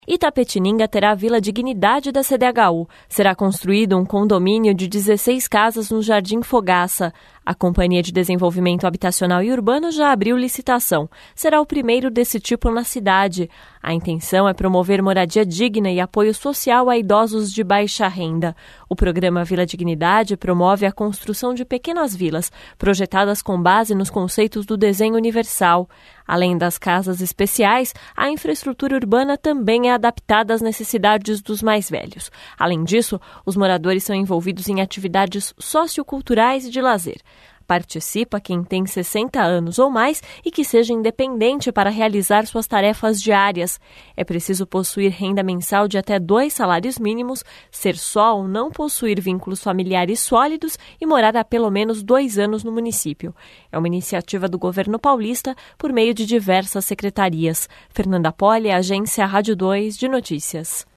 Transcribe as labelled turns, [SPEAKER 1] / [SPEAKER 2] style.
[SPEAKER 1] Itapetininga terá a Vila Dignidade da CDHU. Será construído um condomínio de 16 casas no Jardim Fogaça. A Companhia de Desenvolvimento Habitacional e Urbano já abriu licitação. Será o primeiro desse tipo na cidade. A intenção é promover moradia digna e apoio social a idosos de baixa renda. O programa Vila Dignidade promove a construção de pequenas vilas, projetadas com base nos conceitos do desenho universal. Além das casas especiais, a infraestrutura urbana também é adaptada às necessidades dos mais velhos. Além disso, os moradores são envolvidos em atividades socioculturais e de lazer. Participa quem tem 60 anos ou mais e que seja independente para realizar suas tarefas diárias. É preciso possuir renda mensal de até 2 salários mínimos, ser só ou não possuir vínculos familiares sólidos e morar há pelo menos 2 anos no município. É uma iniciativa do governo paulista por meio de diversas secretarias. Fernanda Poli, Agência Rádio 2 de Notícias.